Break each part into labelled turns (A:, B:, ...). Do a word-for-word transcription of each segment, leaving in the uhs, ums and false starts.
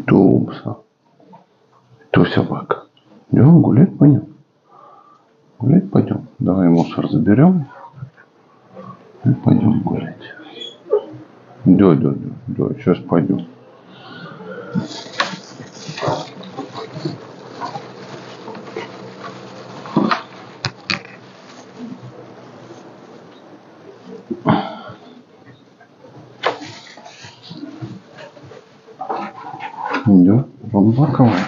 A: Тупса. Кто собака? Идем гулять пойдем. Гулять пойдем. Давай мусор заберем. И пойдем гулять. Да, да, да, да, сейчас пойдем. Идем, вон боковая.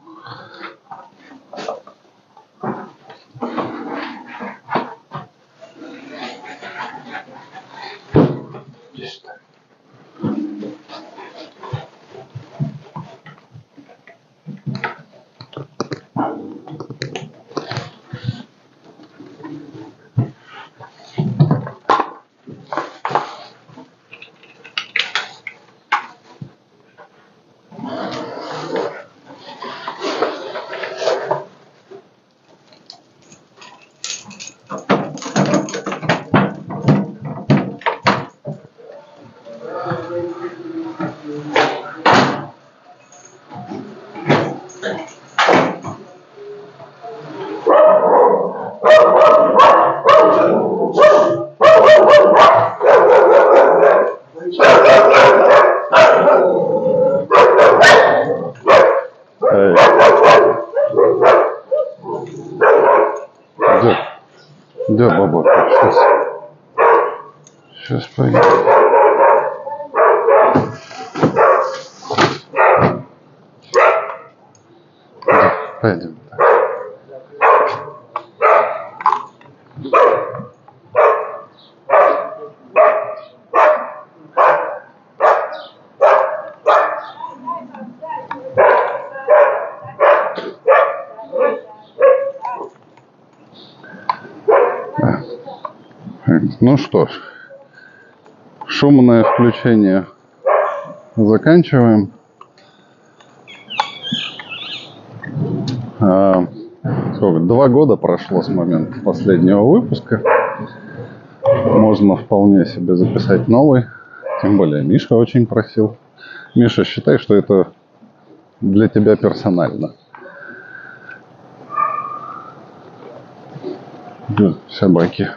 A: Да, баба, сейчас, сейчас пойдем. Да, пойдем. Ну что ж, шумное включение заканчиваем. А, сколько? Два года прошло с момента последнего выпуска. Можно вполне себе записать новый. Тем более Миша очень просил. Миша, считай, что это для тебя персонально. Да, собаки.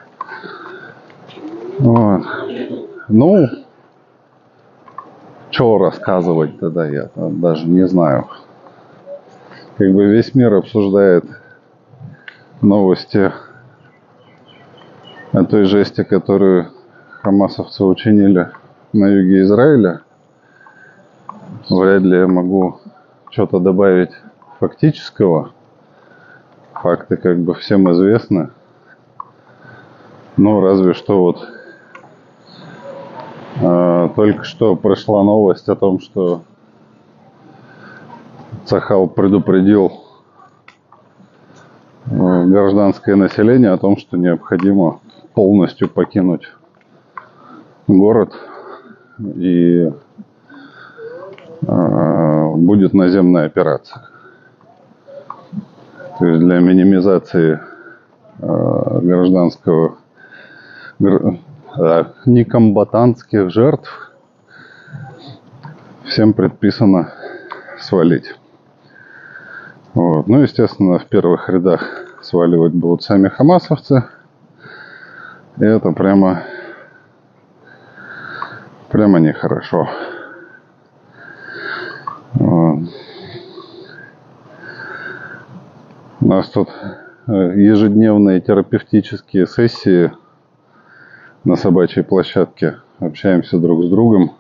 A: Вот. Ну, что рассказывать тогда, я даже не знаю. Как бы весь мир обсуждает новости о той жести, которую хамасовцы учинили на юге Израиля. Вряд ли я могу что-то добавить фактического. Факты как бы всем известны. Ну, разве что вот э, только что пришла новость о том, что Цахал предупредил э, гражданское население о том, что необходимо полностью покинуть город, и э, будет наземная операция. То есть для минимизации э, гражданского некомбатантских жертв всем предписано свалить. Вот. Ну, естественно, в первых рядах сваливать будут сами хамасовцы. И это прямо, прямо нехорошо. Вот. У нас тут ежедневные терапевтические сессии на собачьей площадке. Общаемся друг с другом.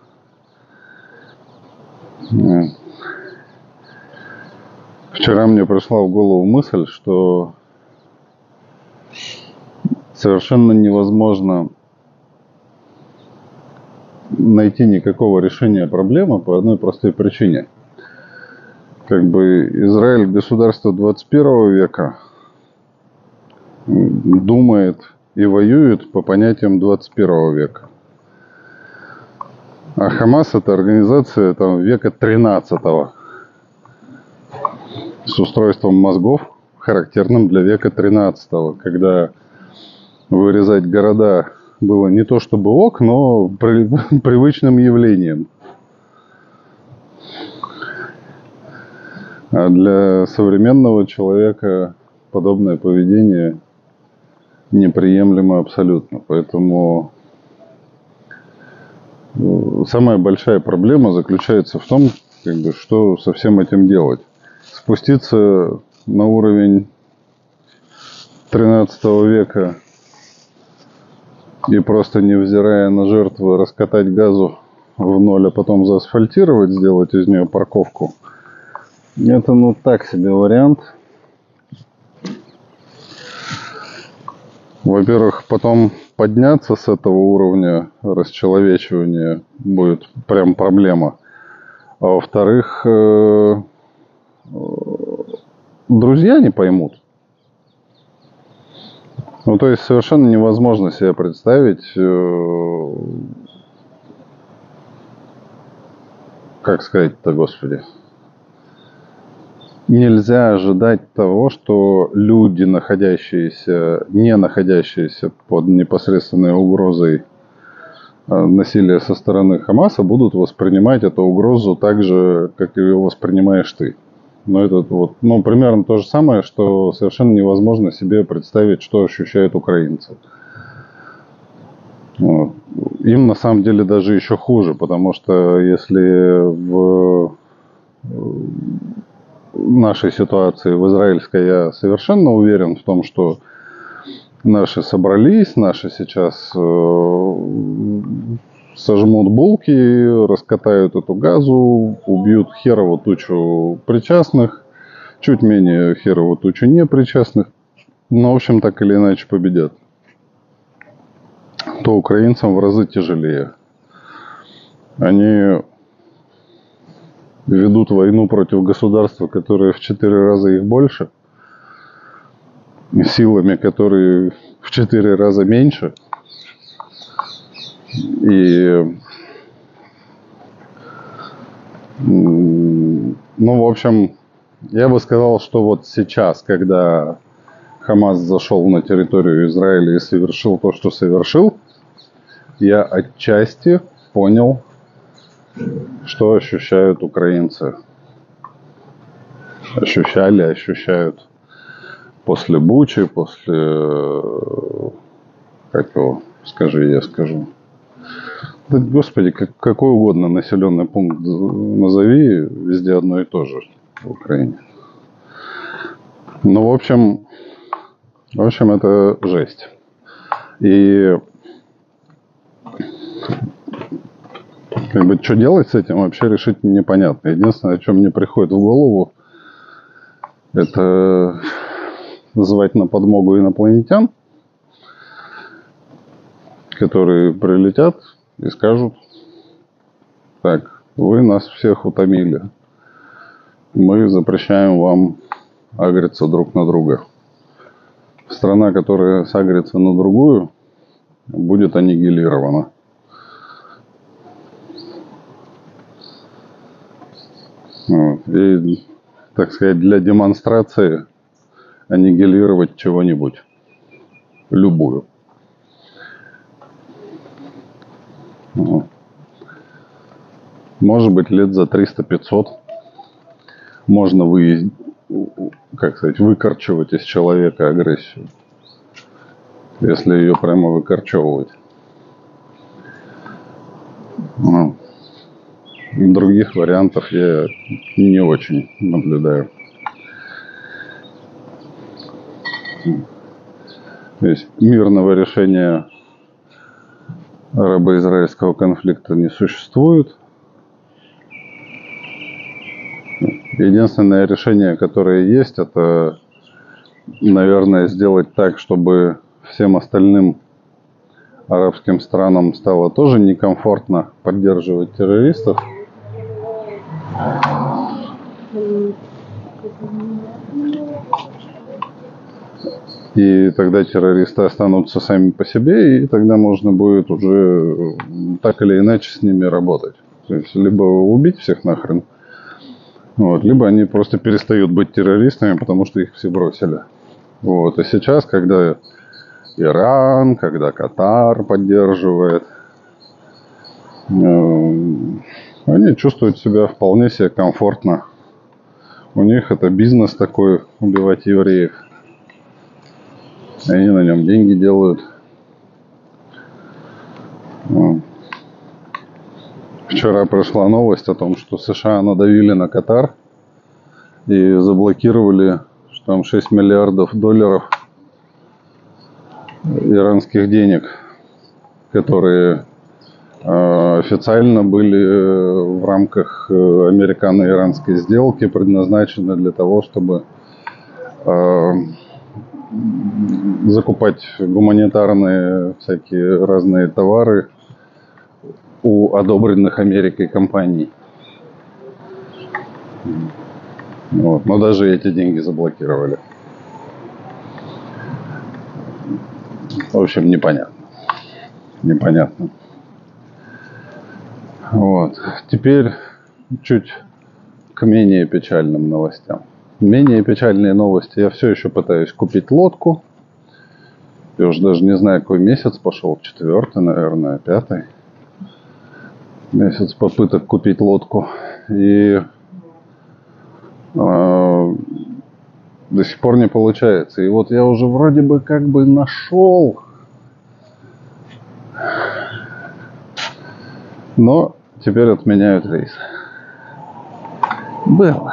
A: Вчера мне пришла в голову мысль, что совершенно невозможно найти никакого решения проблемы по одной простой причине. Как бы Израиль, государство двадцать первого века, думает и воюет по понятиям двадцать первого века. А Хамас — это организация там, века тринадцатого. С устройством мозгов, характерным для века тринадцатого, когда вырезать города было не то чтобы ок, но при, привычным явлением. А для современного человека подобное поведение неприемлемо абсолютно. Поэтому самая большая проблема заключается в том, как бы, что со всем этим делать. Спуститься на уровень тринадцатого века и просто, невзирая на жертвы, раскатать газу в ноль, а потом заасфальтировать, сделать из нее парковку. Это, ну, так себе вариант. Во-первых, потом подняться с этого уровня расчеловечивания будет прям проблема. А во-вторых, друзья не поймут. Ну, то есть совершенно невозможно себе представить, как сказать-то, Господи. Нельзя ожидать того, что люди, находящиеся, не находящиеся под непосредственной угрозой насилия со стороны Хамаса, будут воспринимать эту угрозу так же, как ее воспринимаешь ты. Но это вот, ну, примерно то же самое, что совершенно невозможно себе представить, что ощущают украинцы. Вот. Им на самом деле даже еще хуже, потому что если в нашей ситуации, в израильской, я совершенно уверен в том, что наши собрались, наши сейчас сожмут булки, раскатают эту газу, убьют херову тучу причастных, чуть менее херову тучу непричастных, но, в общем, так или иначе победят. То украинцам в разы тяжелее. Они ведут войну против государства, которое в четыре раза их больше, силами, которые в четыре раза меньше. И, ну, в общем, я бы сказал, что вот сейчас, когда Хамас зашел на территорию Израиля и совершил то, что совершил, я отчасти понял, что ощущают украинцы. Ощущали, ощущают после Бучи, после... Как его? Скажи, я скажу. Да, Господи, как, какой угодно населенный пункт назови, везде одно и то же в Украине. Ну, в общем, в общем, это жесть. И как бы что делать с этим, вообще решить непонятно. Единственное, о чем мне приходит в голову, это звать на подмогу инопланетян, которые прилетят и скажут: так, вы нас всех утомили. Мы запрещаем вам агриться друг на друга. Страна, которая сагрится на другую, будет аннигилирована. Вот. И, так сказать, для демонстрации аннигилировать чего-нибудь. Любую. Вот. Может быть, лет за триста-пятьсот можно вы, как сказать, выкорчевать из человека агрессию, если ее прямо выкорчевывать. Ну, других вариантов я не очень наблюдаю. То есть мирного решения арабо-израильского конфликта не существует. Единственное решение, которое есть, это, наверное, сделать так, чтобы всем остальным арабским странам стало тоже некомфортно поддерживать террористов. И тогда террористы останутся сами по себе, и тогда можно будет уже так или иначе с ними работать. То есть либо убить всех нахрен, вот, либо они просто перестают быть террористами, потому что их все бросили. Вот. И сейчас, когда Иран, когда Катар поддерживает, э, они чувствуют себя вполне себе комфортно У них это бизнес такой, убивать евреев. Они на нем деньги делают. Вчера пришла новость о том, что США надавили на Катар и заблокировали, что там шесть миллиардов долларов иранских денег, которые э, официально были в рамках американо-иранской сделки предназначены для того, чтобы э, закупать гуманитарные всякие разные товары у одобренных Америкой компаний. Вот. Но даже эти деньги заблокировали. В общем, непонятно. Непонятно. Вот. Теперь чуть к менее печальным новостям. Менее печальные новости. Я все еще пытаюсь купить лодку. Я уже даже не знаю, какой месяц пошел. Четвертый, наверное, пятый. Месяц попыток купить лодку. И э, до сих пор не получается. И вот я уже вроде бы как бы нашел. Но теперь отменяют рейс. Был.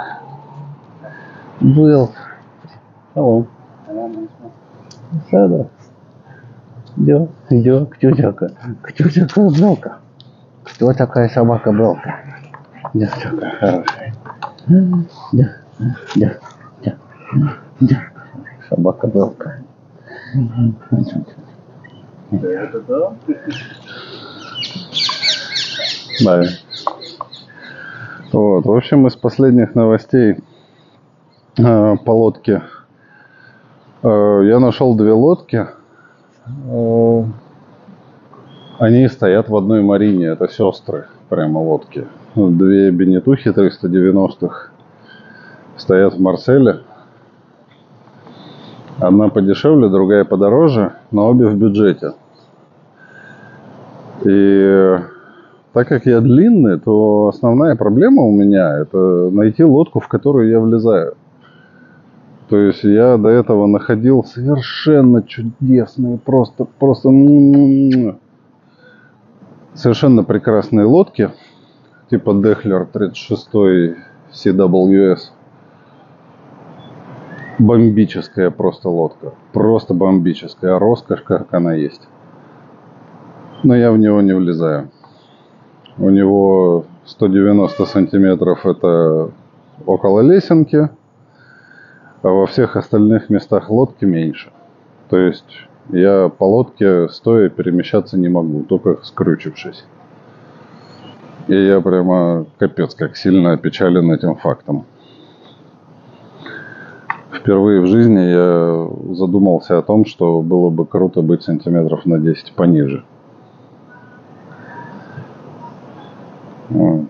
A: Был. Hello. Сада. Где? Где? Кто такая? Кто такая белка? Кто такая собака-белка? Где такая хорошая? Где? Где? Где? Где? Собака-белка. Да. Вот. В общем, из последних новостей э, по лодке э, я нашел две лодки. Э, они стоят в одной марине. Это сестры прямо лодки. Две бенетухи триста девяностых стоят в Марселе. Одна подешевле, другая подороже, но обе в бюджете. И так как я длинный, то основная проблема у меня – это найти лодку, в которую я влезаю. То есть я до этого находил совершенно чудесные, просто, просто совершенно прекрасные лодки, типа Dehler тридцать шесть си дабл ю эс. Бомбическая просто лодка. Просто бомбическая. Роскошь, как она есть. Но я в него не влезаю. У него сто девяносто сантиметров это около лесенки, а во всех остальных местах лодки меньше. То есть я по лодке стоя перемещаться не могу, только скрючившись. И я прямо капец как сильно опечален этим фактом. Впервые в жизни я задумался о том, что было бы круто быть сантиметров на десять пониже. Вот.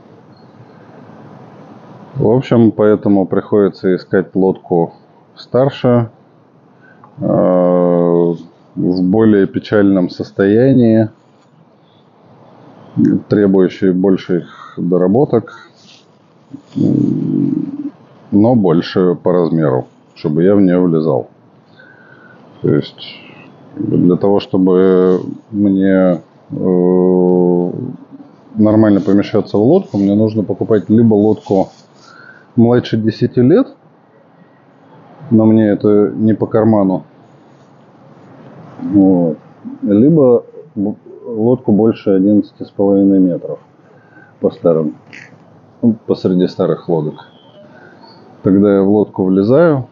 A: В общем, поэтому приходится искать лодку старше, э, в более печальном состоянии, требующей больших доработок, но больше по размеру, чтобы я в нее влезал. То есть для того, чтобы мне э, нормально помещаться в лодку, мне нужно покупать либо лодку младше десяти лет, но мне это не по карману, вот, либо лодку больше одиннадцати с половиной метров по старым, ну, посреди старых лодок. Тогда я в лодку влезаю,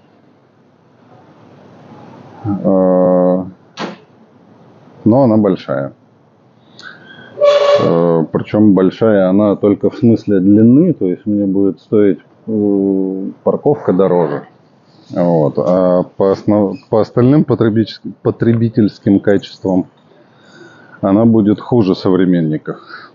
A: но она большая. Причем большая она только в смысле длины, то есть мне будет стоить парковка дороже. Вот. А по, основ... по остальным потребительским... потребительским качествам она будет хуже современников.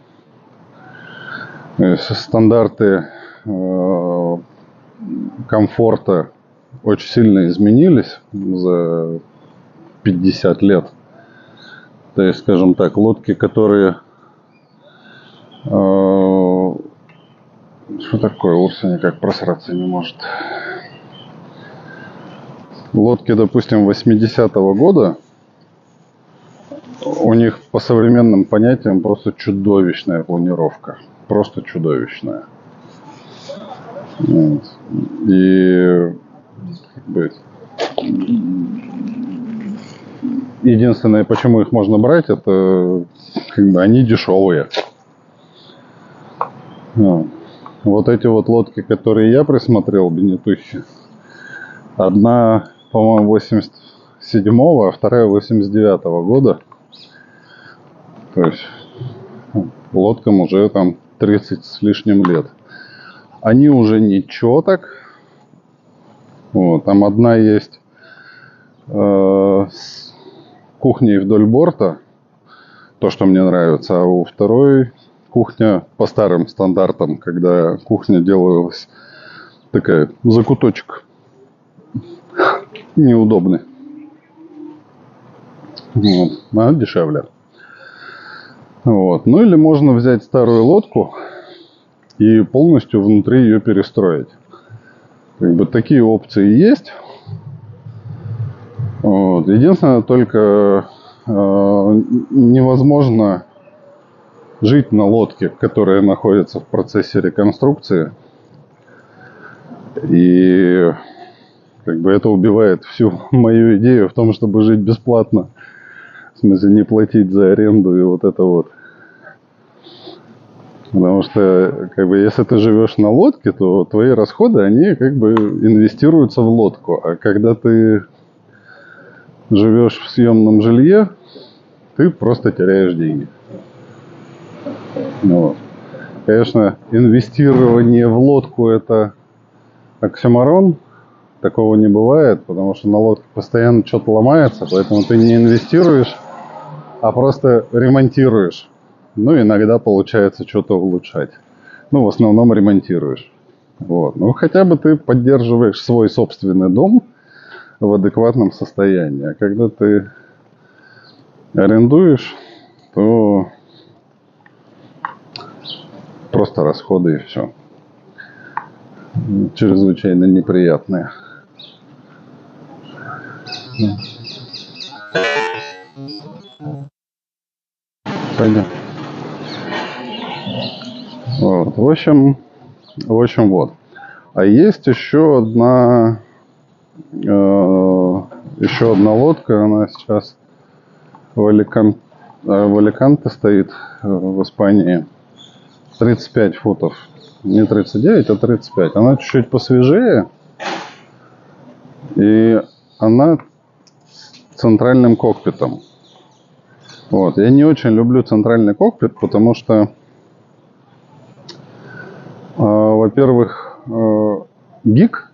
A: То есть стандарты э, комфорта очень сильно изменились за пятьдесят лет. То есть, скажем так, лодки, которые э, Что такое? Урса никак просраться не может. Лодки, допустим, восьмидесятого года, у них по современным понятиям просто чудовищная планировка. Просто чудовищная. Вот. И как бы, единственное, почему их можно брать, это как бы они дешевые. Вот. Вот эти вот лодки, которые я присмотрел, бенетухи, одна, по-моему, восемьдесят седьмого, а вторая восемьдесят девятого года. То есть лодкам уже там тридцать с лишним лет. Они уже ничего так. Вот, там одна есть э, с кухней вдоль борта, то, что мне нравится, а у второй кухня по старым стандартам, когда кухня делалась такая, закуточек неудобный. Вот, она дешевле. Вот. Ну или можно взять старую лодку и полностью внутри ее перестроить. Как бы такие опции есть. Вот. Единственное, только э, невозможно жить на лодке, которая находится в процессе реконструкции. И как бы это убивает всю мою идею в том, чтобы жить бесплатно. В смысле, не платить за аренду и вот это вот. Потому что, как бы, если ты живешь на лодке, то твои расходы, они как бы инвестируются в лодку. А когда ты живешь в съемном жилье, ты просто теряешь деньги. Вот. Конечно, инвестирование в лодку – это оксюморон. Такого не бывает, потому что на лодке постоянно что-то ломается, поэтому ты не инвестируешь, а просто ремонтируешь. Ну, иногда получается что-то улучшать. Ну, в основном ремонтируешь. Вот. Ну, хотя бы ты поддерживаешь свой собственный дом в адекватном состоянии. А когда ты арендуешь, то просто расходы и все. Чрезвычайно неприятные. Пойдем. Вот. В общем, в общем, вот. А есть еще одна, э, еще одна лодка. Она сейчас в, Аликан, в Аликанте стоит, в Испании. тридцать пять футов. Не тридцать девять, а тридцать пять. Она чуть-чуть посвежее. И она с центральным кокпитом. Вот. Я не очень люблю центральный кокпит, потому что во-первых, гик,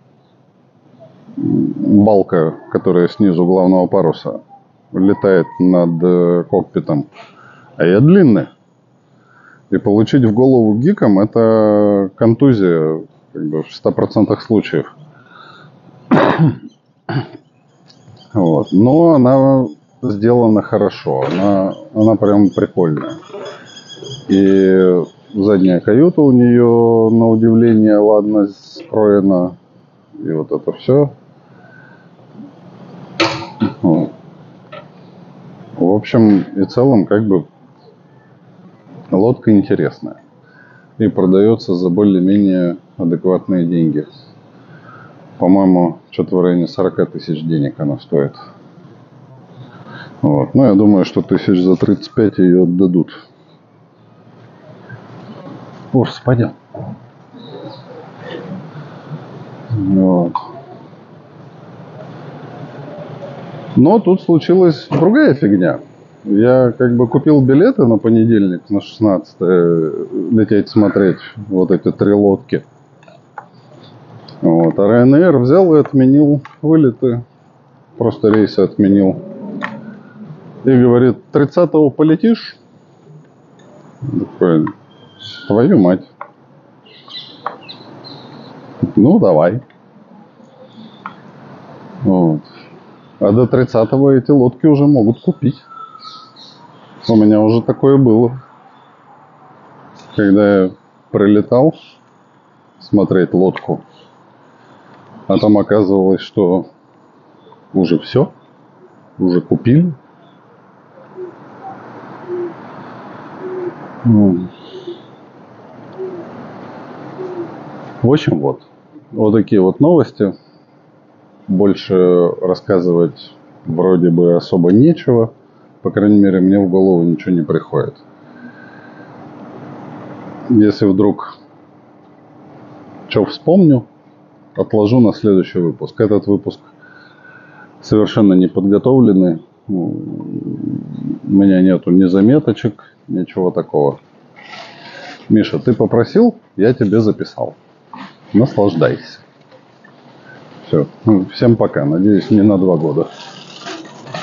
A: балка, которая снизу главного паруса, летает над кокпитом, а я длинный. И получить в голову гиком – это контузия, как бы, в ста процентах случаев. Вот. Но она сделана хорошо, она, она прям прикольная. И задняя каюта у нее, на удивление, ладно скроена. И вот это все. Вот. В общем и целом, как бы, лодка интересная. И продается за более-менее адекватные деньги. По-моему, что-то в районе сорок тысяч денег она стоит. Вот. Ну, я думаю, что тысяч за тридцать пять ее отдадут. Урс, пойдем. Вот. Но тут случилась другая фигня. Я как бы купил билеты на понедельник, на шестнадцатое, лететь смотреть вот эти три лодки. Вот. А Ryanair взял и отменил вылеты. Просто рейсы отменил. И говорит, тридцатого полетишь? Такой, твою мать. Ну, давай. Вот. А до тридцатого эти лодки уже могут купить. У меня уже такое было. Когда я прилетал, смотреть лодку. А там оказывалось, что уже все, уже купили. В общем, вот. Вот такие вот новости. Больше рассказывать вроде бы особо нечего. По крайней мере, мне в голову ничего не приходит. Если вдруг что вспомню, отложу на следующий выпуск. Этот выпуск совершенно не подготовленный. У меня нету ни заметочек, ничего такого. Миша, ты попросил, я тебе записал. Наслаждайся. Все. Всем пока. Надеюсь, не на два года.